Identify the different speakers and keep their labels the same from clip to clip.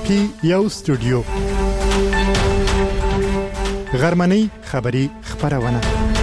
Speaker 1: کې یو استودیو غرمنۍ خبری خبرونه.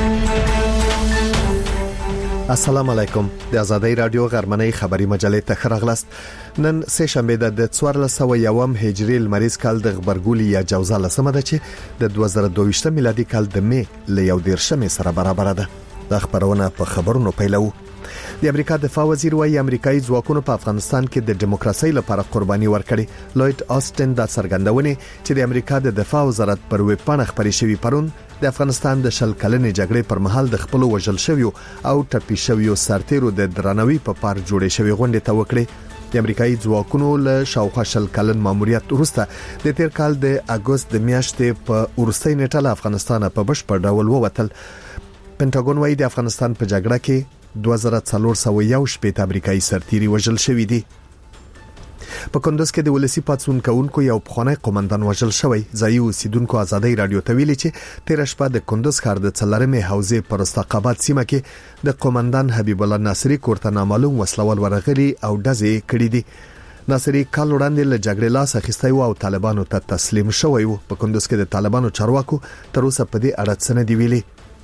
Speaker 2: السلام علیکم. د آزادۍ رادیو غرمنۍ خبری مجلې ته خراغلاست. نن سه شنبه د 1401 هجری لمریز کال د غبرګولي یا جوزا لسمه ده چې د 2022 میلادي کال د می ل 11 سره برابر ده. د خبرونه په خبرونو پیلو. د امریکا دفاع وزیر وايي امریکایي ځواکونو په افغانستان کې د دیموکراسي لپاره قرباني ورکړي. لوید آستن د څرګندونې چې د امریکا د دفاع وزارت پر ویب پاڼه خبري شوی پرون د افغانستان د شل کلنې جګړې پر مهال د خپل وژل شویو او ټپي شویو سرتیرو د درناوي په پار جوړې شوی غونډه ته وکړي. د امریکایي ځواکونو له شاوخوا شل کلن ماموریت وروسته د تیر کال د اگست د میاشتې په ورستۍ نیټه له افغانستان په بشپړ ډول ووتل. پنټاګون وايي د افغانستان په جګړه کې 2401 امریکایي سرتیري وژل شوی دي. په کندوز کې د ولسی پاتسون کونکو یو پخوانی قومندان وژل شوی. ځایي اوسیدونکو آزادۍ رادیو ته ویلي چې تیر شپه د کندوز ښار د څلرمې حوزې پر استقامت سیمه کې د قومندان حبیب الله ناصری کورته نامعلوم وسلوال ورغلي او ډزې کړې دي. ناصری کال وړاندې له جګړې لاس اخیستی او طالبانو ته تسلیم شوی و. په کندوز کې د طالبانو چارواکو تر اوسه په دې اړه څه نه دی ویلي.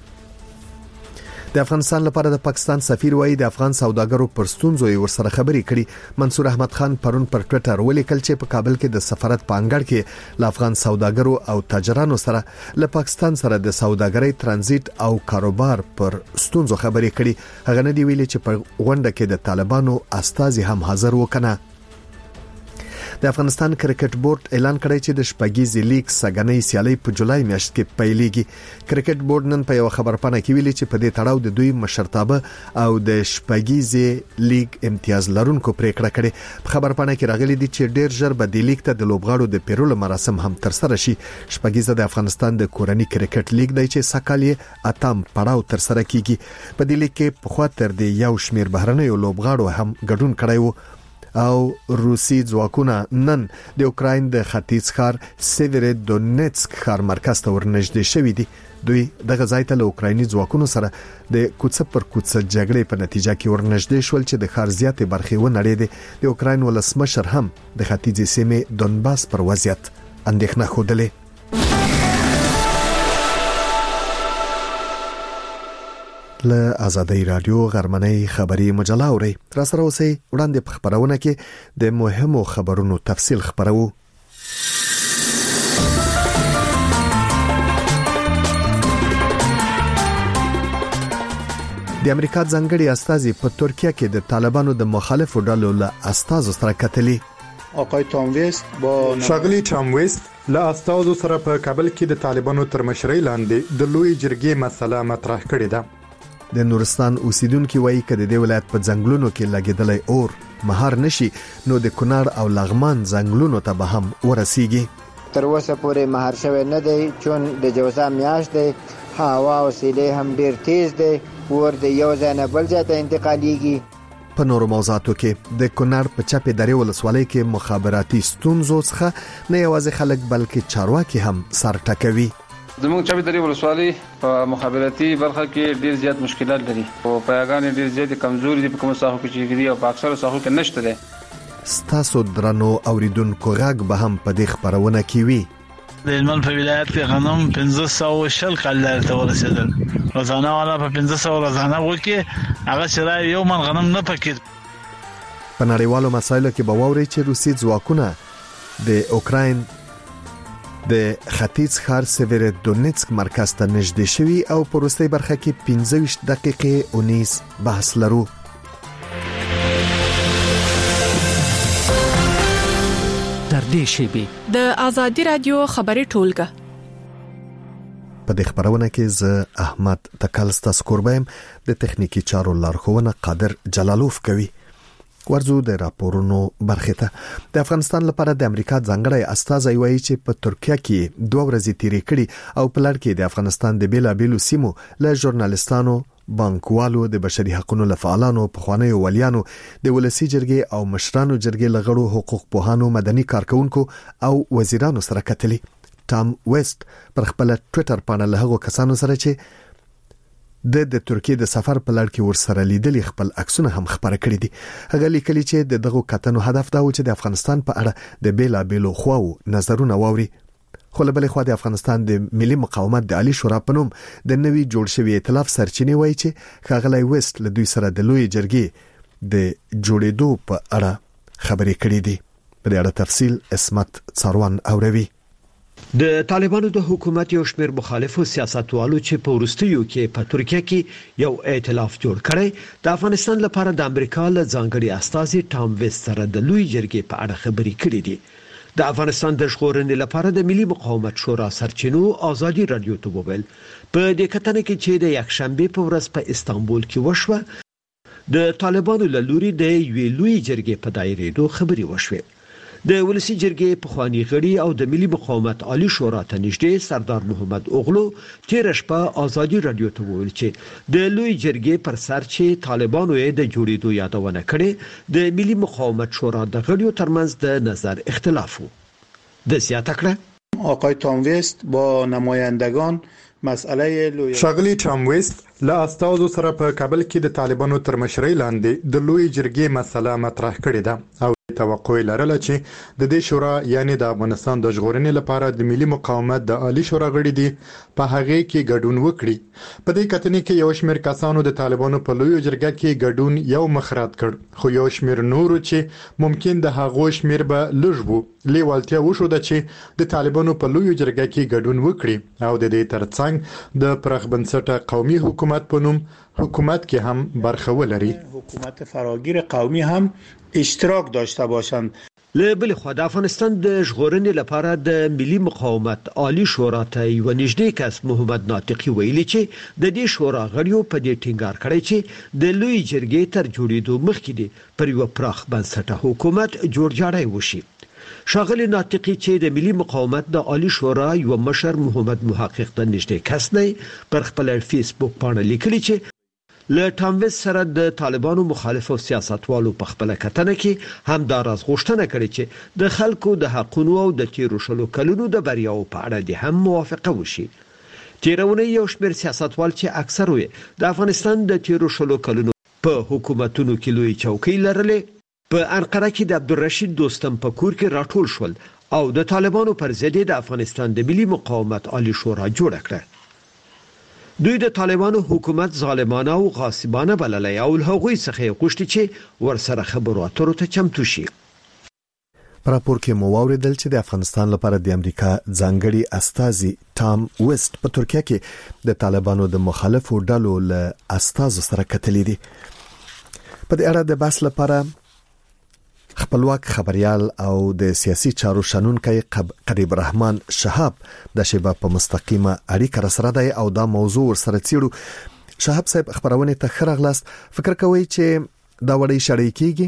Speaker 2: د افغانستان لپاره د پاکستان سفیر وايي د افغان سوداګرو پر ستونزو یې ورسره خبرې کړي. منصور احمد خان پرون پر ټوئیټر ولیکل چې په کابل کې د سفارت په انګړ کې ل افغان سوداګرو او تاجرانو سره له پاکستان سره د سوداګرۍ ترانزیت او کاروبار پر ستونزو خبرې کړي. هغه نه دی ویلي چې په غونډه کې د طالبانو استازي هم حاضر وکنه. د افغانستان کرکټ بورډ اعلان کړی چې د شپږیزې لیګ سګنۍ سیالي په جولای میاشت کې پیلېږي. کرکټ بورډ نن په یو خبرپاڼه کې ویلي چې په دې تړاو د دوی مشرتابه او د شپږیزې لیګ امتیاز لرونکو پریکړه کړې. په خبرپاڼه کې راغلي دي چې ډېر ژر به د لیګ ته د لوبغاړو د پیرولو مراسم هم ترسره شي. شپږیزه د افغانستان د کورنۍ کرکټ لیګ دی چې سکهال یې اتم پړاو ترسره کیږي. په دې لیګ کې په خوا تر د یو شمیر بهرنیو لوبغاړو هم ګډون کړی وو او روسي ځواکونه نن د اوکراین د ختیځ ښار سیویرودونیتسک ښار مرکز ته ورنږدې شوي دي. دوی دغه ځای ته له اوکرایني ځواکونو سره د کوڅه پر کوڅه جګړې په نتیجه کې ورنږدې شول چې د ښار زیاتې برخې ونړېدې. د اوکراین ولسمشر هم د ختیځې سیمې دونباس پر وضعیت اندېښنه خوده. له آزادۍ رادیو غرمنۍ خبری مجله اوري. را سره اوسئ. وړاندې په خبرونه کې د مهمو خبرونو تفصیل خبرو. د امریکا ځانګړي استازي په ترکیه کې د طالبانو د مخالفو ډلو له استازو سره کتلي.
Speaker 3: آقای تام ویست با
Speaker 1: شاغلی تام ویست له استازو سره په کابل کې د طالبانو تر مشرۍ لاندې د لوی جرګې مسله مطرح کړې ده.
Speaker 2: د نورستان اوسیدونکو وایي چې د دې ولایت په ځنګلونو کې لګیدلې اور مهار نشي نو د کونړ او لغمان ځنګلونو ته به هم ورسیږي.
Speaker 4: تر اوسه پورې مهار شوی نه دی چون د جوزا میاشت دی. هوا او سیلۍ هم ډیر تیز دی. ور د یو ځای نه بل ځای ته انتقالیږي.
Speaker 2: په نورو موضوعاتو کې د کونړ په چپې درې ولسوالۍ کې مخابراتي ستونزو څخه نه یوازې خلک بلکې چارواکي هم سر ټکوي.
Speaker 5: زموږ چپې درې ولسوالۍ په مخابراتي برخه کې ډیر زیات مشکلات لري او پیغام ډیر زیات کمزوري دي په کومو ساحو کې چې دي او په اکثره ساحو کې نشته ده.
Speaker 2: ستاسو درنو اوریدونکو غږ به هم په دې خبرونه کې وي.
Speaker 6: د هلمند په ولایت کې غنم 1540 کال ته ورسېدل. روزانه والا په 1500 روزانه وکي هغه شرای یو من غنم نه پکې.
Speaker 2: په نړیوالو مسایلو کې به ووري چې روسي ځواکونه د اوکراین د ختیځ ښار سیویرودونیتسک مرکز ته نږدې شوي او په وروستۍ برخه کې 15 دقیقې 19 بحث لرو.
Speaker 7: در دې شیبې د آزادۍ رادیو خبري ټولګه.
Speaker 2: په دې خبرونه کې زه احمد تکلستا سکوربایم د تخنیکی چارو لارښوونه قادر جلالوف کوي. ورزو د راپورونو برخه ته. د افغانستان لپاره د امریکا ځانګړی استازی وایي چې په ترکیه کې 2 ورځې تیرې کړي او په لړ کې د افغانستان د بیلابیلو سیمو له ژورنالستانو، بانکوالو، د بشري حقوقو لفعالانو، پخوانیو ولیانو، د ولسی جرګې او مشرانو جرګې لغړو، حقوق پوهانو، مدني کارکونکو او وزیرانو سره کتلي. ټام ویست پر خپل ټوئیټر باندې له هغو کسانو سره چې د ترکیه د سفر په لړ کې ورسره لیدلي خپل عکسونه هم خبره کړې دي. هغه لیکلي چې دغه کتنو هدف دا و چې د افغانستان په اړه د بیلابېلو خواو نظرونه واوري. خو له بلې خوا د افغانستان د ملي مقاومت د عالی شورا په نوم د نوي جوړ شوی ائتلاف سرچینې وایي چې ښاغلی ویسټ له دوی سره د لوی جرګې د جوړېدو په اړه خبرې کړې دي. په دې اړه تفصیل اسمت څاروان اوروي.
Speaker 8: د طالبانو د حکومت یو شمېر مخالفو سیاستوالو چې په وروستیو کې په ترکیه کې یو ائتلاف جوړ کړی د افغانستان لپاره د امریکا له ځانګړي استازي ټام ویسټ سره د لوی جرګې په اړه خبرې کړې دي. د افغانستان د ژغورنې لپاره د ملي مقاومت شورا سرچینو ازادي رادیو ته وویل په دې کتنه کې چې د یکشنبه په ورځ په استانبول کې وشوه د طالبانو له لوري د یوې لوی جرګې په دایرېدو خبرې وشوې. د ولسی جرګې پخوانی غړي او د ملي مقاومت عالی شورا ته نږدې سردار محمد اوغلو تیر شپه ازادي رادیو ته وویل چې د لوی جرګې پر سر چې طالبانو یې د جوړېدو یادونه کړې د ملي مقاومت شورا د غړیو ترمنځ د نظر اختلاف و. د زیاته کړه
Speaker 3: آقای تام ویسټ با نمایندگان مسئله لوی
Speaker 1: شاغلی ټام ویسټ له استازو سره په کابل کې د طالبانو تر مشرۍ لاندې د لوی جرګې مسله مطرح کړې ده او توقع لرله چې د دې شورا یعنی د افغانستان د ژغورنې لپاره د ملي مقاومت د عالی شورا غړي دي په هغه کې ګډون وکړي. په دې کتنې کې یو شمېر کسانو د طالبانو په لوی جرګه کې ګډون یو مخرات کړ، خو یو شمېر نورو چې ممکن د هغو شمېر به لږ وو لیوالتیا وشو چې د طالبانو په لوی جرګه کې ګډون وکړي او د دې ترڅنګ د پراخ بنسټه قومي حکومت په نوم حکومت کې هم برخه ولري.
Speaker 3: حکومت فراگیر قومی هم اشتراک داشته باشند.
Speaker 8: له بل خوا د افغانستان د ژغورنې لپاره د ملي مقاومت عالی شورا ته یو نږدې کس محمد ناطقي ویلي چې د دې شورا غړیو په دې ټینګار کړی چې د لوی جرګې تر جوړېدو مخکې دی پر یو پراخ بنسټه حکومت جوړجاړی وشي. شاغلی ناطقي چې د ملي مقاومت د عالی شورا یو مشر محمد محقق د نږدې کس دی پر خپل فیسبوک باندې لیکلی چې له ټام ویسټ سره د طالبانو مخالفو سیاستوالو په خپل کتنه کې هم دا راز غوښتنه کړې چې د خلکو د حقونو او د تیرو شلو کلونو د بریاو په اړه د هم موافقه وشي. تیرونه یو شمېر سیاستوال چې اکثر وي د افغانستان د تیرو شلو کلونو په حکومتونو کې لوی چوکۍ لرلې په انقره کې د عبدالرشید دوستم په کور کې راټول شول او د طالبانو پر ضد د افغانستان د ملي مقاومت عالی شورا جوړ کړه. دوی د طالبانو حکومت ظالمانه او غاصبانه بللی او له هغوی څخه غوښتي چې ورسره خبرو اترو ته چمتو شي.
Speaker 2: په راپور کې مو واوریدل چې د افغانستان لپاره د امریکا ځانګړي استازي ټام ویسټ په ترکیه کې د طالبانو د مخالفو ډلو له استازو سره کتلې دي. په دې اړه د بحث لپاره خپلواک خبريال او د سیاسي چارو شنونکي قریب الرحمن شهاب د شیبه په مستقیمه اړیکه سره دی او دا موضوع سره چیرو. شهاب صاحب خبرونه ته خرغلاست فکر کوي چې دا وړي شړې کیږي.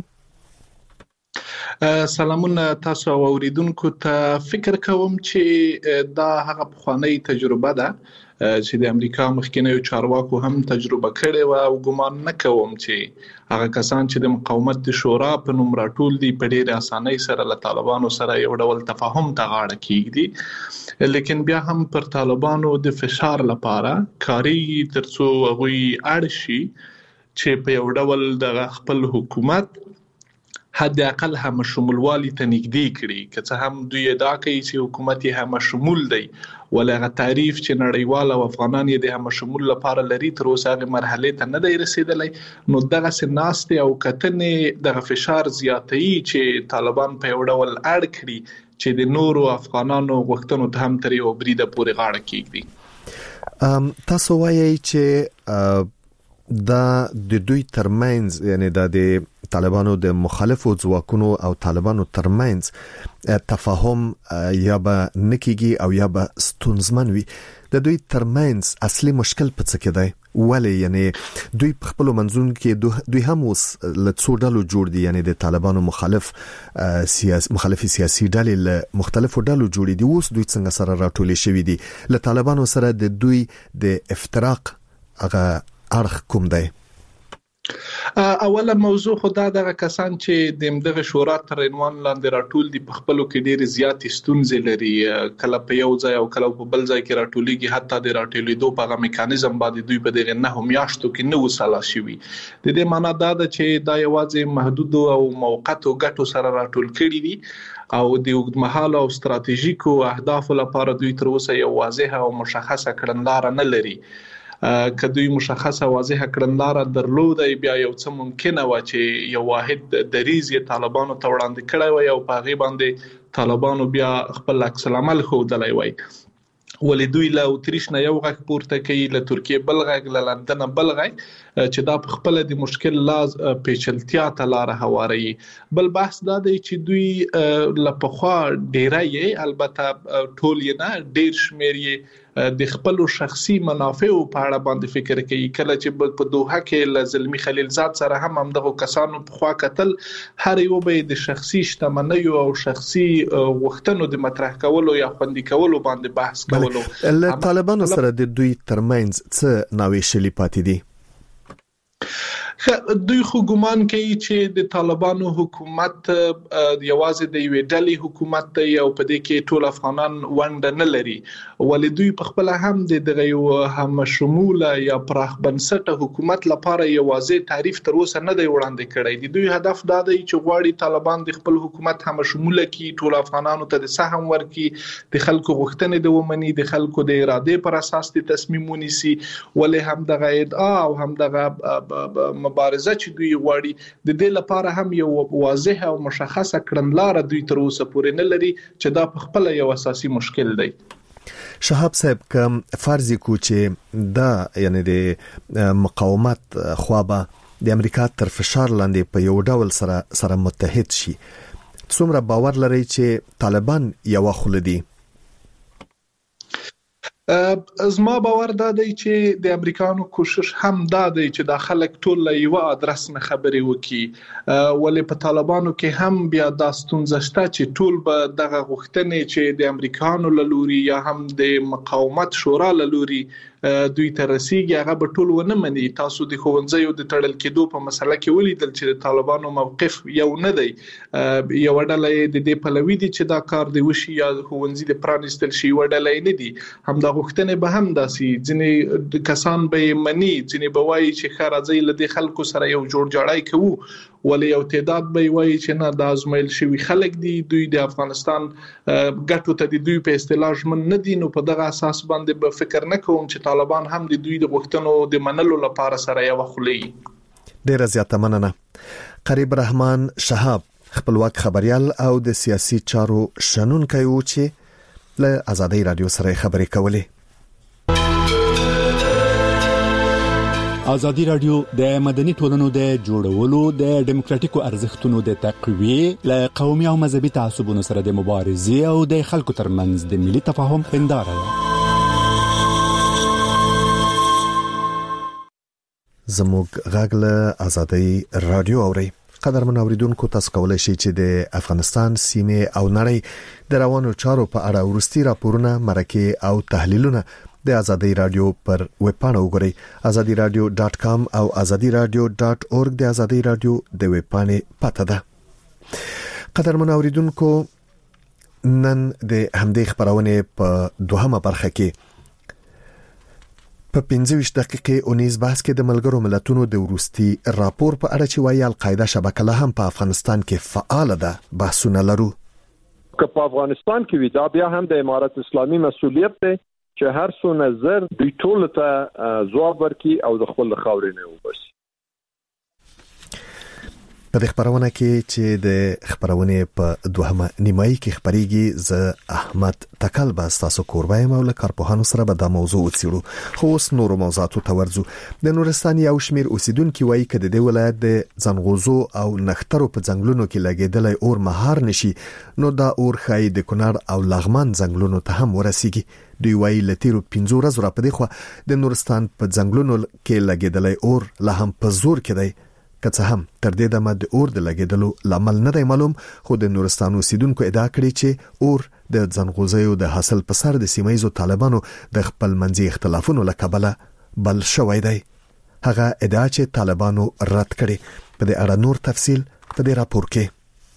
Speaker 9: سلامونه تاسو اوریدونکو ته. فکر کوم چې دا هغه پخوانی تجربه ده چې د امریکا مخکینیو چارواکو هم تجربه کړې و او ګمان نه کوم چې هغه کسان چې د مقاومت د شورا په نوم راټول دي په ډېر اسانۍ سره له طالبانو سره یو ډول تفاهم ته غاړه کیږي، لیکن بیا هم پر طالبانو د فشار لپاره کاری ترڅو هغوی اړ شي چې په یو ډول د خپل حکومت حد اقل هم شمولوالي ته نږدې کړي، که څه هم دوی ادعا کوي چې حکومت یې هم شمول دی ولغه تعریف چې نړیوال او افغانان یې د هم شمول لپاره لري تر اوسه هغه مرحله ته نه دی رسیدلی. نو دغه سناست او کتنې دغه فشار زیاتوي چې طالبان په یو ډول اړ کړي چې د نورو افغانانو غوښتنو ته هم تر یو بریده پورې غاړه کېږدي.
Speaker 2: تاسو وایي چې دا د دوی ترمنځ یعنی د طالبانو د مخالفو ځواکونو او طالبانو ترمنځ تفاهم یا به نکیږي او یا به ستونزمن وي. د دوی ترمنځ اصلي مشکل په څه کې دی؟ ولی یعنی دوی په خپل منځون کې دوی هم اوس له څو ډلو جوړ دي، یعنی د طالبانو مخالفي سیاسي ډلې له مختلفو ډلو جوړ دي. اوس دوی څنګه سره راټولې شوې دي؟ له طالبانو سره د دوی د افتراق هغه اړخ کوم دی؟
Speaker 9: اوله موضوع خدا دغه کسان چې د دغه شورا تر عنوان لاندې راټول دي په خپلو کې ډېر زیات ستونزې لري، کله په یو ځای او کله په بل ځای کې راټولېږي، حتی د راټولېدو په هغه میکانیزم باندې دوی په دغه 9 میاشتو کې نه وساله شوي. د دې معنی دا ده چې دا یوازې محدود او موقتو ګټو سره راټول کړي دي او د اوږدمهاله او ستراتیژیکو اهدافو لپاره دوی تر اوسه یو واضحه او مشخصه کړنلاره نه لري. که دوی مشخصه واضحه کړنلاره درلودای بیا یو څه ممکنه و چې یو واحد دریز یې طالبانو ته وړاندې کړی وي او په هغې باندې طالبانو بیا خپل عکس العمل ښودلی وي. ولې دوی له اتریش نه یو غږ پورته کوي، له ترکیې بل غږ، له لندن بل غږ، چې دا په خپل د مشکل لاز پیچلتیا ته لار هواروي. بل بحث دا دی چې دوی له پخوا ډیری البته ټول یې نه ډیر شمیر یې د خپل شخصي منافعو په اړه باندې فکر کوي. کله چې په دوحه کې له زلمی خلیلزاد سره هم دغه کسانو په خوا کتل، هر یو به د شخصي شتمنیو او شخصي وختونو د مطرح کولو یا خوندي کولو باندې بحث کولو.
Speaker 2: له طالبانو سره د دوی ترمنځ څه ناویشلي پاتې دي؟
Speaker 9: دوی خو ګمان کوي چې د طالبانو حکومت یوازې د یوې ډلې حکومت دی او په دې کې ټول افغانان ونډه نه لري، ولې دوی په خپل هم د یو هم شموله یا پراخ بنسټه حکومت لپاره یوازې تعریف تر اوسه نه دی وړاندې کړی. د دوی هدف دا دی چې غواړي طالبان د خپل حکومت هم شموله کړي، ټول افغانانو ته د سهم ورکړي، د خلکو غوښتنې د ومني، د خلکو د اراده پر اساس د تصمیم ونیسي. ولې هم دغه ادعا او هم دغه مبارزه چې دوی غواړي د دې لپاره هم یو واضح او مشخصه کړنلاره دوی تر اوسه پورې نه لري چې دا په خپل یو اساسي مشکل دی.
Speaker 2: شهاب صاحب کوم فرض کو چې دا یعنی د مقاومت خوابه د امریکا تر فشار لاندې په یو ډول سره متحد شي، څومره باور لري چې طالبان یو خلدي؟
Speaker 9: زما باور دا دی چې د امریکانو کوشش هم دا دی چې دا خلک ټول له یو ادرس نه خبرې وکړي، ولې په طالبانو کې هم بیا دا ستونزه شته چې ټول به دغه غوښتنې چې د امریکانو له لوري یا هم د مقاومت شورا له لوري دوی ته رسیږي هغه به ټول ونه مني. تاسو د ښوونځیو د تړل کېدو په مسله کې ولیدل چې د طالبانو موقف یو نه دی. یو ډله د دې پلوي دي چې دا کار دی وشي یا ښوونځي د پرانیستل شي، یو ډله نه دي. همدا غوښتنې به هم داسي ځینې کسان به مني، ځینې به وایي چې ښه راځي له دې خلکو سره یو جوړ جاړی کوو، ولې یو تعداد به وایي چې نه دا ازمایل شوي خلک دي، دوی د افغانستان ګټو ته د دوی په اصطلاح ژمن نه دي. نو په دغه اساس باندې به فکر نه کوم چې طالبان هم د دوی د غوښتنو د منلو لپاره سره یو خولي.
Speaker 2: ډیره زیاته مننه. قریب رحمان شهاب، خپلواک خبريال او د سیاسي چارو شنونکی و چې له آزادۍ رادیو سره خبرې کولې.
Speaker 10: آزادی رادیو د مدني ټولنو د جوړولو، د ډیموکراتیکو ارزښتونو د تقویې، له قومي او مذهبي تعصبونو سره د مبارزې او د خلکو ترمنځ د ملي تفاهم هنداره ده.
Speaker 2: زموږ غږ له آزادۍ رادیو اوري. قدرمن اوریدونکو، تاسو کولای شئ چې د افغانستان سیمه او نړۍ د روانو چارو په اړه ورستي راپورونه، مرکه او تحلیلونه د آزادۍ رادیو پر ویب پاڼه وګورئ. azadiradio.com او azadiradio.org د آزادۍ رادیو د ویب پاڼې پته ده. قدرمن اوریدونکو، نن د همدې خبرونه په دوهمه برخه کې په 25 دقیقې اونیز بحث کې د ملګرو ملتونو د ورستي راپور په اړه چې وايي القاعده شبکه له هم په افغانستان کې فعال ده بحثونه لرو.
Speaker 11: که په افغانستان کې وي دا بیا هم د امارات اسلامي مسؤلیت دی چې هر څو نظر دوی ټول ته ځواب ورکړي او د خپل خاورې نه وباسي.
Speaker 2: په دې خبرونه کې چې د خبرونه په دوهمه نیمایي کې خبريږي، ز احمد تکل به تاسو کوربایم او له کارپوهانو سره به دا موضوع وڅېړو. خو اوس نورو موضوعاتو ته ورځو. د نورستان یو شمیر اوسیدونکو وایي چې د دې ولایت د ځنغوزو او نخترو په ځنګلونو کې لګیدلای اور مهار نشي، نو دا اور خای د کونړ او لغمان ځنګلونو ته هم ورسیږي. دوی وایي لتیرو 15 ورځې را پدې خو د نورستان په ځنګلونو کې لګیدلای اور لا هم په زور کې دی. که څه هم تر دې دمه د اور د لګیدلو لامل نه دی معلوم، خو د نورستان اوسیدونکو ادعا کړې چې اور د ځنغوزیو د حاصل په سر د سیمایزو طالبانو د خپل منځي اختلافونو له کبله بل شوی دی. هغه ادعا چې طالبانو رد کړي. په دې اړه نور تفصيل په دې راپور کې.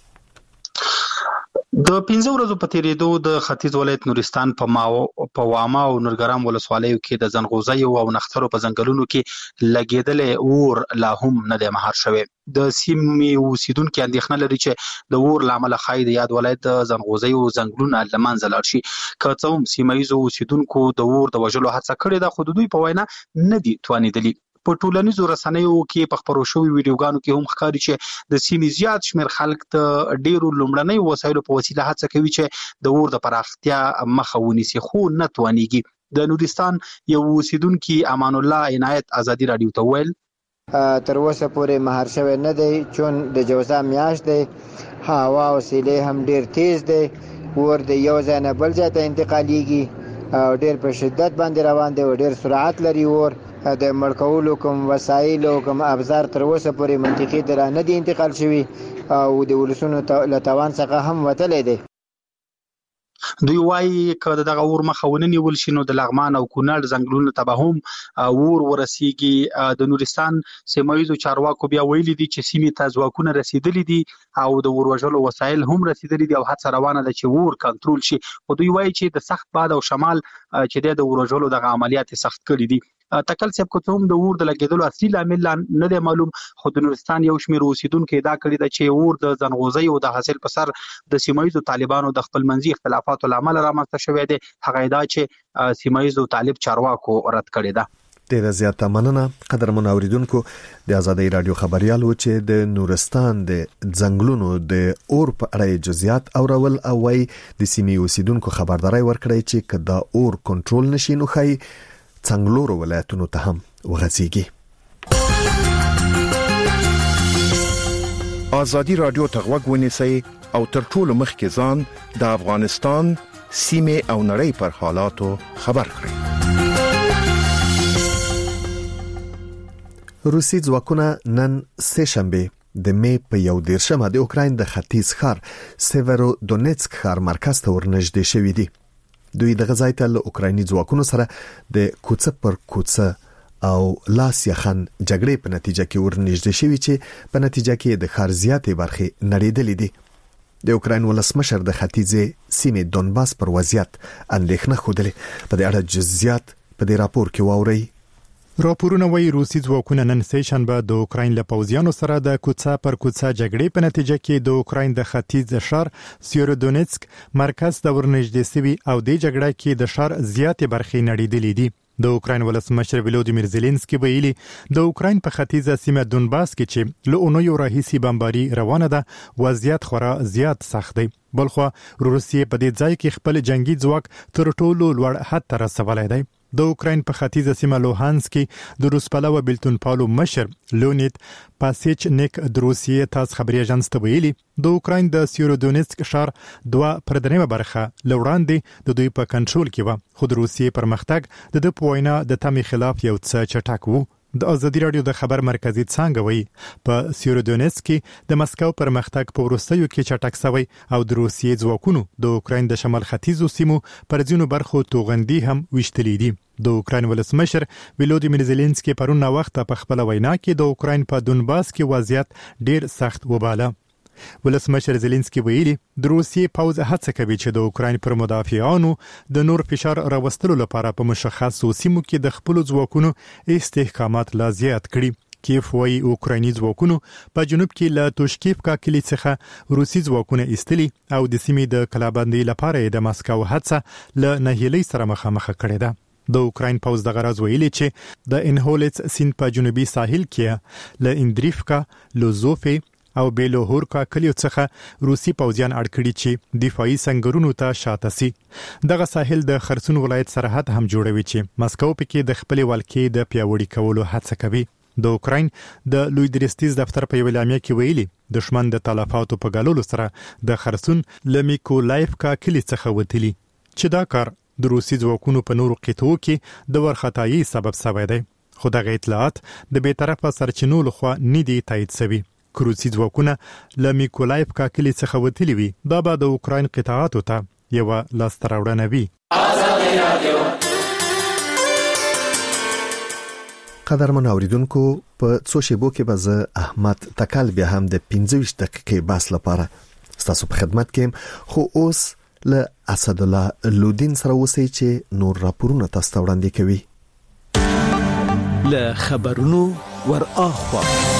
Speaker 12: د 15 ورځو په تیریدو د ختیځ ولایت نورستان په واما او نورګرام ولسوالیو کې د زنغوزیو او نخترو په ځنګلونو کې لګیدلې اور لا هم نه د مهار شوی. د سیمې اوسیدونکو اندېښنه لري چې د اور لامل خای د یاد ولایت د زنغوزیو ځنګلونه لمنځه لاړ شي. که څه هم سیمایي اوسیدونکو د اور د وژلو هڅه کړې ده، خو د دوی په وینا نه دي توانیدلي. په ټولنیزو رسنیو کې په خبرو شوی ویډیوګانو کې هم ښکاري چې د سیمې زیات شمېر خلک د ډیرو لومړنۍ وسایلو په وسیله هڅه کوي چې د اور د پراختیا مخه ونیسي، خو نه توانیږي. د نورستان یو اوسیدونکي امان الله عنایت ازادي رادیو ته ویل
Speaker 4: تر اوسه پورې مهار شوی نه دی، چون د جوزا میاشت دی، هوا او سیلې هم ډیر تیز دی، اور د یو ځای نه بل ځای ته انتقالیږي او ډیر په شدت باندې روان دی او ډیر سرعت لري. اور د مړکولو کوم وسایل او کوم ابزار تر اوسه پورې منطقي درانه دي انتقال شوي او د ولسونو له توان څخه هم وتلی دی.
Speaker 12: دوی وایي که دغه اور مخه ونه نیول شي نو د لغمان او کونړ ځنګلونو ته به هم اور ورسیږي. د نورستان سیمایي چارواکو بیا ویلي دي چې سیمې ته ځواکونه رسیدلي دي او د اور وژلو وسایل هم رسیدلي دي او هڅه روانه ده چې اور کنټرول شي. خو دوی وایي چې د سخت باد او شمال چې د اور وژلو دغه عملیات سخت کړي دي. تکل صاحب کو ته هم د اور د لګیدلو اصلي لامل نه دی معلوم، خو د نورستان یو شمېر اوسیدونکو ادعا کړې ده چې اور د ځنغوزۍ او د حاصل په سر د سیمایي طالبانو د خپل منځي اختلافاتو لامل رامنځته شوی دی. هغه ادعا چې سیمایي طالب چارواکو رد کړې ده.
Speaker 2: ډیره زیاته مننه قدرمن اوریدونکو. د ازادۍ رادیو خبريالو چې د نورستان د ځنګلونو د اور په اړه جزئیات اورول او وايي د سیمې اوسیدونکو خبرداري ورکړي چې کدا اور کنټرول نشي نو خای څنګلورو ولایتونو ته هم وغځيږي.
Speaker 13: ازادي رادیو ته غوږ ونیسئ او تر ټولو مخکې ځان د افغانستان سیمه او نړۍ پر حالاتو خبر کړئ.
Speaker 2: روسي ځواکونه نن سه شنبه د مې په 11 د اوکراین د ختیځ ښار سیورودونیتسک ښار مرکز ته ورنږدې شوي دي. دوی د غزای ته له اوکرایني ځواکونو سره د کوڅه پر کوڅه او لاس یخن جګړې په نتیجه کې ورنږدې شوي چې په نتیجه کې د ښار زیاتې برخې نړیدلې دي. د اوکراین ولسمشر د ختیځې سیمې دونباس پر وضعیت اندېښنه خوده. په دې اړه جزئیات په دې راپور کې واورئ.
Speaker 1: راپورونه وايي روسي ځواکونه نن سه شنبه د اوکراین له پوځیانو سره د کوڅه پر کوڅه جګړې په نتیجه کې د اوکراین د ختیځ ښار سیورودونیتسک مرکز ته ورنږدې شوي او د جګړې کې د ښار زیاتې برخې نړیدلې دي. د اوکراین ولسمشر ولودیمیر زيلنسکي ویلي د اوکراین په ختیځه سیمه دونباس کې چې له اونیو راهیسي بمباري روانه ده وضعیت خورا زیات سخت دی. بلخو روسیې په دې ځای کې خپل جنگي ځواک تر ټولو لوړ حد ته رسولای دی. د اوکراین په ختیځه سیمه لوهانسک کې د روس پلوه بلتون پالو مشر لونیت پاسیچنیک د روسیې تاس خبري اژانس ته ویلي د اوکراین د سیورودونیتسک ښار 2/3 برخه لوړاندې د دوی په کنټرول کې و، خو د روسیې پرمختګ د پوینا د تمې خلاف یو څه چټک وو. د ازادي رادیو د خبر مرکزی څنګه وی په سیورودونیتسک کې د مسکو پرمختګ په وروستیو کې چټک شوی او د روسیې ځواکونو د اوکراین د شمال ختیځو سیمو پر ځینو برخو توغندي هم وشتلې دي. د اوکراین ولسمشر ولودیمیر زيلنسکي پرون وخت په خپل وینا کې د اوکراین په دونباس کې وضعیت ډیر سخت وباله. ولسمشر زيلنسکي ویلي د روسیې پوځ هڅه کوي چې د اوکراین پر مدافعانو د نور فشار راوستلو لپاره په مشخصو سیمو کې د خپل ځواکونو استحکامات لا زیات کړي. کیف وايي اوکرایني ځواکونو په جنوب کې له توشکیفکا کلی څخه روسي ځواکونه ایستلي او د سیمې د کلابندۍ لپاره د مسکو هڅه له نهیلۍ سره مخامخ کړي ده. د اوکراین پوځ د غرض ویلي چې د انهولټس سیند په جنوبي ساحل کې له اندریفکا لوزوفي او بیلوهورکا کلیو څخه روسي پوځیان اړ کړي چې دفاعي سنگرونو ته شاته سي. دغه ساحل د خرسون ولایت سرحد هم جوړوي چې مسکو پکې د خپل ولکې د پیاوړي کولو هڅه کوي. د اوکراین د لوی درستیز دفتر په ویلامیا کې ویلي دشمن د تلفاتو په ګالولو سره د خرسون لمیکولایفکا کلی څخه وتلی چې دا کار د روسي ځواکونو په نورو قطعو کې د ورختایي سبب شوی دی. خو دغه اطلاعات د بیطرفه سرچینو لخوا نه دي تایید شوي. روسي ځواکونه لمیکولایفکا کلی څخه وتلی وي دا به د اوکراین قطعاتو ته یو لاستراوړنه وي.
Speaker 2: قدرمن اوریدونکو په څو شیبو کې به زه احمد تکل بیا هم د 15 دقیقې بس لپاره ستاسو په خدمت کې خو اوس له اسد الله لودین سره اوسئ چې نور راپورونه تاسو ته وړاندې کوي.
Speaker 8: له خبرونو ور اخوا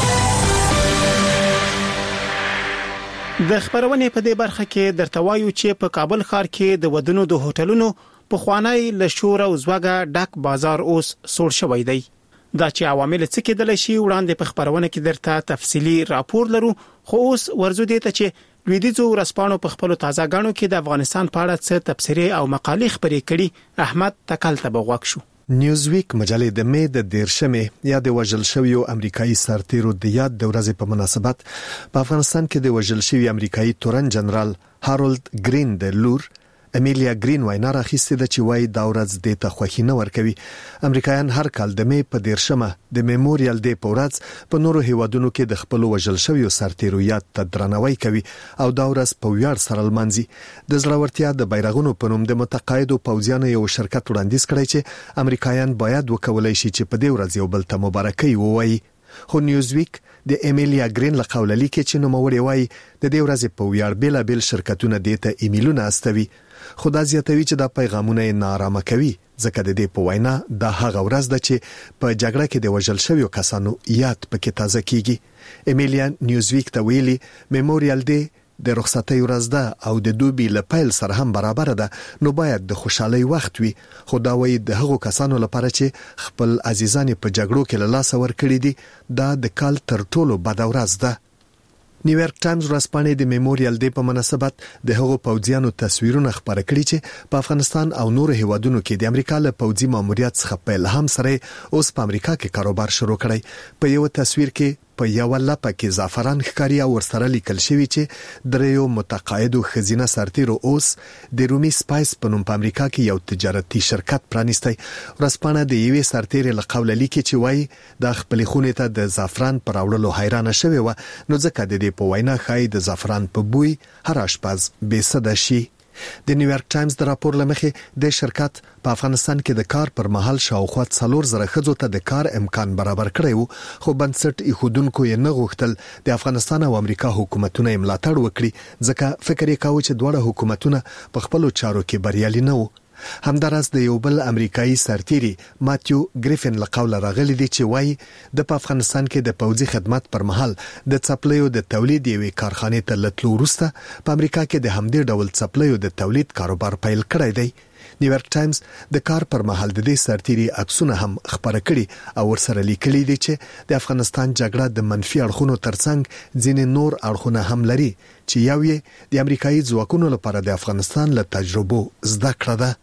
Speaker 8: د خبرونه په دې برخه کې درته وایو چې په کابل ښار کې د ودونو د هوټلونو په خوانی له شور او زوګه ډک بازار اوس سوړ شوی دی. دا چې عوامل څه کېدل شي وړاندې په خبرونه کې درته تفصيلي راپور لرو، خو اوس ورزو دي ته چې لویدیځو ورسپانو په خپل تازه غاڼو کې د افغانستان په اړه څه تبصرې او مقالې خبرې کړي. احمد تکل ته بغوښ شو.
Speaker 2: نیوزویک مجلې د مې د 13مې یا د وژل شویو امریکایي سرتیرو د یاد د ورځې په مناسبت په افغانستان کې د وژل شوی امریکایي تورن جنرال هارولد گرین د لور امیلیا گرین وینا راخیسته د چې وای دا ورځ د ته خوښی نه ورکوي. امریکایان هر کال د مې په 13مه د میموریال ډے په ورځ په نورو هیوادونو کې د خپل وژل شویو سرتیرو یاد ته درناوی کوي او دا ورځ په ویاړ سره لمانځي. د زړورتیا د بیرغونو په نوم د متقاعدو پوځیانو یو شرکت وړاندیز کړی چې امریکایان باید وکولای شي چې په دې ورځ یو بل ته مبارکي ووایي. خو نیوزویک د امیلیا گرین له قوله لیکي چې نو موري وای د دې ورځې په ویاړ بیل شرکتونه دیته ایمیلونه استوي. خدا زیاتوي چې دا پیغامونه نارامه کوي ځکه د دې په وینا د هغه ورځ ده چې په جګړه کې د وژل شویو کسانو یاد پکې تازه کیږي. امیلیا نیوزویک ته ویلي میموریال ډے د رخصتۍ ورځ ده او د دوبي له پیل سره هم برابر ده، نو باید د خوشحالي وخت وي. خو دا وایي د هغو کسانو لپاره چې خپل عزیزان په جګړو کې له لاسه ورکړي دي دا د کال تر ټولو بد ورځ ده. نیویارک ټایمز ورځپاڼې د میموریال ډے په مناسبت د هغو پوځیانو تصویرونه خبره کړي چې په افغانستان او نورو هیوادونو کې د امریکا له پوځي ماموریت څخه په الهام سره اوس په امریکا کې کاروبار شروع کړی. په یو تصویر کې په یو لپه کې زعفران ښکاری او ورسره لیکل شوی چې دریو متقاعدو خزینه سرتیرو اوس د رومي سپایس په نوم په امریکا کې یو تجارتي شرکت پرانیستی. ورځپاڼه د یوې سرتیرې له قوله لیکي چې وایي د خپل خونې ته د زعفران پر راوړلو حیرانه شوی و، نو ځکه د دې په وینا خای د زعفران په بوی هر آشپز بے صدا شي. د نیویارک ټایمز د راپور لمخې د شرکت په افغانستان کې د کار پر مهال شاوخوا 4,000 ښځو ته د کار امکان برابر کړی وو، خو بنسټ ایښودونکو یې نه غوښتل د افغانستان او امریکا حکومتونه یې ملاتړ وکړي ځکه فکر یې کاوه چې دواړه حکومتونه په خپلو چارو کې بریالي نه وو. همدارس د یو بل امریکایي سرتیري ماتیو گریفن له قوله راغلي دي چې وایي د افغانستان کې د پوځي خدمت پر مهال د څپلیو د تولید یوې کارخانې ته لټلو وروسته په امریکا کې د همدې ډول څپلیو د تولید کاروبار پیل کړی دی. نیویارک ټایمز د کار پر مهال د دې سرتیري عکسونه هم خبره کړي او ورسره لیکلي دي چې د افغانستان جګړه د منفي اړخونو ترڅنګ ځینې نور اړخونه هم لري چې یو یې د امریکایي ځواکونو لپاره د افغانستان له تجربو زده کړه ده.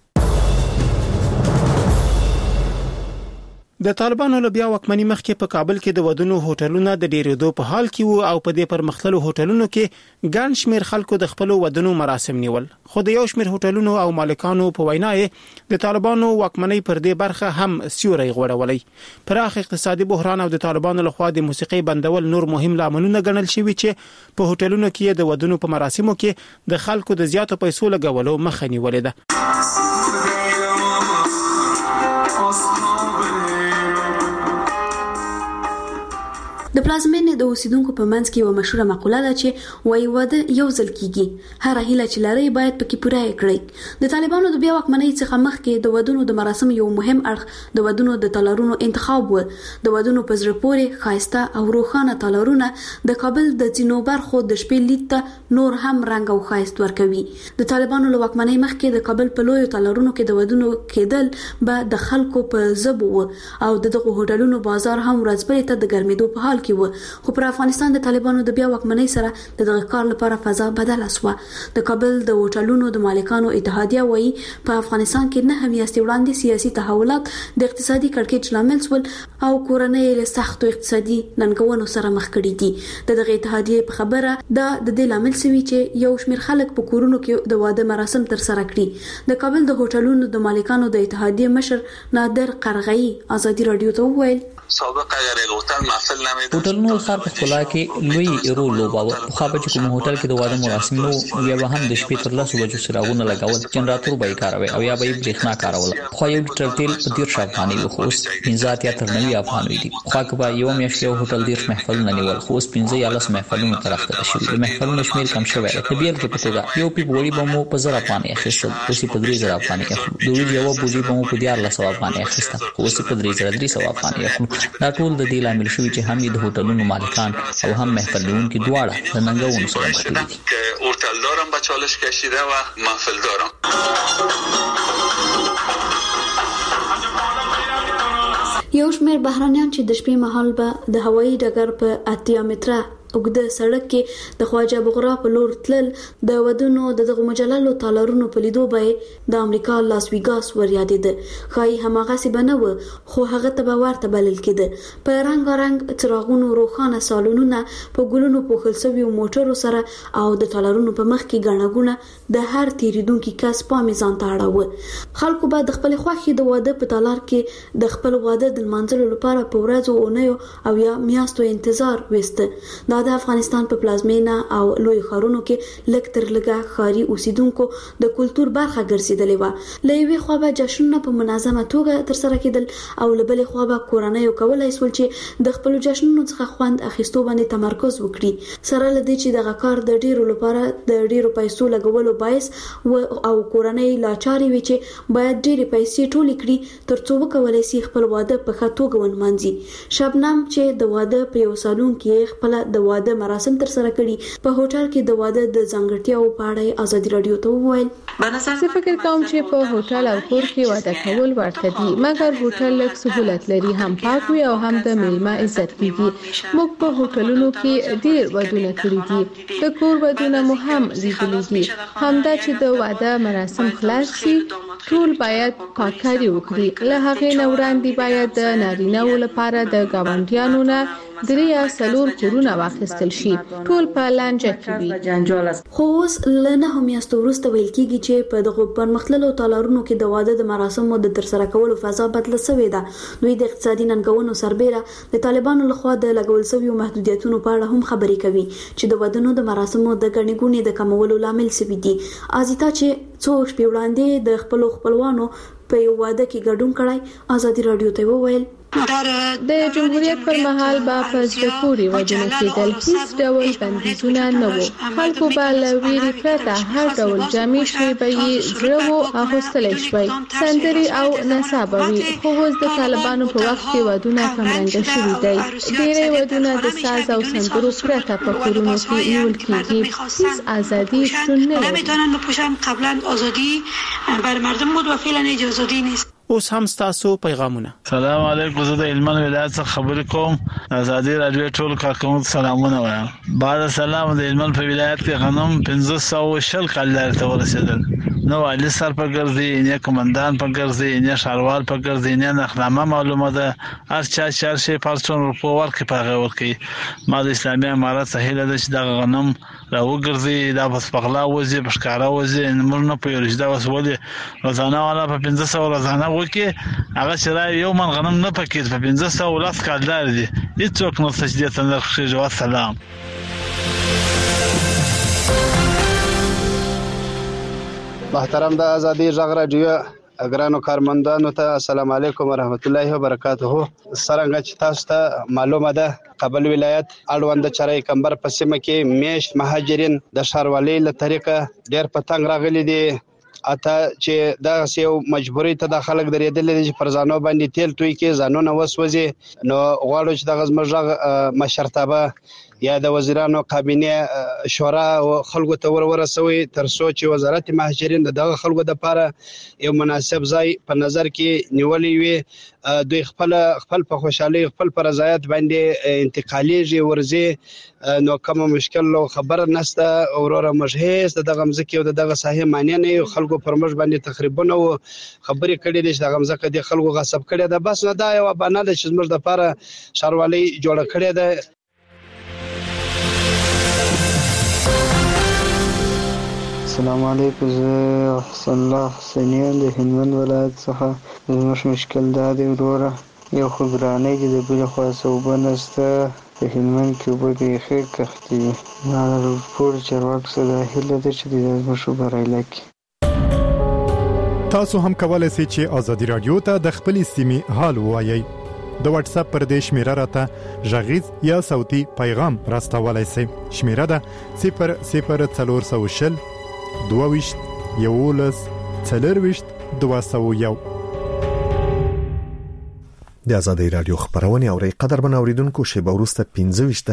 Speaker 8: د طالبانو له بیا واکمنۍ مخکې په کابل کې د ودونو هوټلونو د ډیرېدو په حال کې وو او په دې پرمختللو هوټلونو کې ګڼ شمېر خلکو د خپل ودونو مراسم نیول. خو د یو شمېر هوټلونو او مالکانو په وینا د طالبانو واکمنۍ پر دې برخه هم سیوري غوړولې. پراخ اقتصادي بحران او د طالبانو لخوا د موسیقي بندول نور مهم لاملونه ګڼل شوي چې په هوټلونو کې د ودونو په مراسمو کې د خلکو د زیاتو پیسو لګولو مخه نیولې ده.
Speaker 14: د پلازمینې د اوسیدونکو په منځ کې یو مشهوره مقوله ده چې وای واده یو ځل کیږي، هر هیله چې لري باید پکې پوره کړئ. د طالبانو د بیا واکمنۍ څخه مخکې د ودونو د مراسم یو مهم اړخ د ودونو د تالارونو انتخاب و. د ودونو په زړه پورې خاصه او روښانه تالارونه د کابل د ځینو برخو د شپې لید ته نور هم رنګ او خاص ورکوي. د طالبانو له واکمنۍ مخکې د کابل په لویو تالارونو کې د ودونو کېدل به د خلکو په زبو او دغه هوټلونو بازار هم ورځبري ته د ګرمېدو په حال کې و. خو پر افغانستان د طالبانو د بیا واکمنۍ سره د دغه کار لپاره فضا بدله شوه. د کابل د هوټلونو د مالکانو اتحادیه وایي په افغانستان کې نه میاشتې وړاندې سیاسي تحولات د اقتصادي کړکېچ لامل شول او کورنۍ له سختو اقتصادي ننګونو سره مخ کړي دي. دغه اتحادیه په خبره دا د دې لامل شوی چې یو شمېر خلک په کورونو کې د واده مراسم تر سره کړي. د کابل د هوټلونو د مالکانو د اتحادیه مشر نادر قرغی ازادي رادیو ته وویل
Speaker 15: سابقه غیر الهتل محفل نمیدونست.
Speaker 16: هوټلونو ښار په ښکلا کې لوی رول لوباوه. خو به چې کوم هوټل کې د واده مراسم نو بیا به هم د شپې تر 10 بجو څراغونه لګول، جنراتور به یې کاروي او یا به یې برېښنا کاروله. خو یو لیټر تیل په 10 افغانۍ و، خو 15 یا تر 90 افغانۍ دي. خو که به یو میاشت یو هوټل 10 محفلونه نیول، خو 15 یا 10 محفلونه ترخته شوي. د محفلونو شمیر کم شوی دی. د بیل کې په توګه یو پیپ وړي به مو په 1000 افغانۍ اخیستل، اوس په 3000 افغانۍ اخلو. د ورځې یو بوجي به مو په 1400 افغانۍ اخیسته، اوس په 3300 افغانۍ اخلو. دا ټول د دې لامل شوی چې هم د هوټلونو مالکان او هم محفلونکي دواړه د ننګونو سره مخ دي.
Speaker 15: هوټل دارم به چالش کشیده و محفل دارم.
Speaker 14: یو شمېر بهرانيان چې د شپې مهال به د هوایي ډګر په 8 متره وګړه سړک کې د خواجه بغرا په لور تلل د ودونو دغه مجللو تالارونو په لیدو به د امریکا لاس ویګاس ور یادېده. خای هماغه سی بنو خو هغه ته به ورته بلل کېده. په رنگارنګ څراغونو روښانه سالونونه په ګلونو پوښل شوی موټرو سره او د تالارونو په مخ کې غړنګونه د هر تیریدونکو کس په میزان تاړه. خلکو به د خپل خوښي د واده په تالار کې د خپل واده د منځلو لپاره په ورځو اونیو او یا میاشتو انتظار وسته. د افغانستان په پلازمینه او لوی ښارونو کې لږ تر لږه ښاري اوسیدونکو د کلچر برخه ګرځیدلې و. لوی خو به جشنونه په منظمه توګه تر سره کېدل او لبلې خو به کورنۍ کولای شول چې د خپل جشنونو څخه خوند اخیستو باندې تمرکز وکړي. سره لدی چې د کار د ډیرو لپاره د ډیرو پیسو لګولو باعث او کورنۍ لاچاري وي چې باید ډیرې پیسې ټولې کړي ترڅو وکولای شي خپل واده په ښه توګه ونمانځي. شبنم چې د واده په یو سالون کې خپل د واده مراسم تر سره کړي په هوټل کې د واده د ځانګړتیاو په اړه ازادي رادیو ته وویل.
Speaker 17: زه فکر کوم چې په هوټل او کور کې واده کول ورته دي، مګر هوټل لږ سہولت لري، هم پاک وي او هم د میلمه عزت کیږي. موږ په هوټلونو کې ډیر ودونه کړي دي، د کور ودونه مو هم لیدلي دي. همدا چې د واده مراسم خلاص شي ټول باید پاککاري وکړي. له هغې نه وړاندې باید د نارینه‌و لپاره د ګاونډیانو نه 3 یا 4 کورونه واخیستل شي، ټول په لانجه کې وي.
Speaker 14: خو اوس لنه هم یاست ورسته ویل کیږي چې په دغه پرمختللو تالارونو کې د واده د مراسمو د تر سره کولو فضا بدله شوې ده. دوی د اقتصادي ننګونو سربېره د طالبانو لخوا د لګول شویو محدودیتونو په اړه هم خبرې کوي چې د ودونو د مراسمو د ګڼګونې د کمولو لامل شوي دي. ازیتا چې څو شپې وړاندې د خپلوانو په یو واده کې ګډون کړای ازادي رادیو ته وویل.
Speaker 17: د جمهوریت پر مهال به په ذکوري ودونه کېدل، هیڅ ډول بندیزونه نه وو. خلکو به له ویرې پرته هر ډول جامې چې به یې زړه وو اغوستلی شوی، سندرې او نڅا به وي. خو اوس د طالبانو په وخت کې ودونه کمرنګه شوي دی. ډېری ودونه د ساز او سندرو پرته په کورونو کې نیول کېږي. هیڅ ازادي شتون نه لري.
Speaker 18: بر مردم بود و فعلا اجازه نیست.
Speaker 19: اوس هم تاسو پیغامونه.
Speaker 6: سلام علیکم، زه د هلمند ولایت څخه خبرې کوم. ازادي رادیو ټول کارکونکو سلامونه وایم. بعد سلام د هلمند په ولایت کې غنم 1540 کال ته ورسېدل. نو علي سر په ګرځي، نه کمانډان په ګرځي، نه شاروال په ګرځي، نه نخنامه معلومه ده. هر چا شي پارچون په ورکه په ورکه. ما د اسلامي امارات سهیل ده چې د غنم راوګرځي، دا بس پغلا وځي، بشکارا وځي، موږ نه پوهیږو دا وسولې روزانه والا په 1500 روزانه وکي. هغه شرای یو من غنم نه پکې په 1510 کال دي. هیڅوک نو سجدي ته نه خېږي. والسلام.
Speaker 20: محترم د ازادي غږ رادیو اګرانو کارمندانو ته السلام علیکم ورحمت الله وبرکاته. څنګه چې تاسو ته معلومه ده کابل ولایت اړوند چرای کمبر په سیمه کې میشت مهاجرین د ښاروالۍ له طریقه ډېر پتنګ راغلي دي. اته چې دا یو مجبوري ته د خلک درېدل دي چې پر ځانو باندې تیل توي کې ځانونه وسوځي. نو غواړو چې د غزمرغه مشرتابه یا د وزیرانو کابینه شورا او خلکو ته ورسوي تر څو چې وزارت مهاجرین دغه خلکو د لپاره یو مناسب ځای په نظر کې نیولې وي. دوی خپل په خوشحالي خپل پر رضایت باندې انتقاليږي ورزي. نو کوم مشکل او خبر نسته اوروره مجهز دغه مزکی او دغه صحیح معنی نه خلکو پر مج باندې تقریبا خبرې کړي دي چې دغه مزکه د خلکو غصب کړي ده. بس نه دا یو بنا ده چې موږ د لپاره ښاروالۍ جوړ کړي ده.
Speaker 21: السلام علیکم، زه حسن الله حسینیان د هلمند ولایت څخه. زموږ مشکل دا دی وروره یو خو ګرانۍ دي د بلې خوا اوبه نشته په هلمند کې اوبه بیخي کښتې وي ټول چارواکو څخه دا هیله ده چې د ازموشو بریالی کړي.
Speaker 1: تاسو هم کولای شئ چې ازادي رادیو ته د خپلې سیمې حال ووایئ. د واتس اپ پر دې شمیره راته غږیز یا صوتي پیغام راستولای شئ. شمیره ده 00420 22 11 40 201.
Speaker 2: د آزادۍ رادیو خبرونه اوري قدر بن اوریدونکو شی به ورسته 15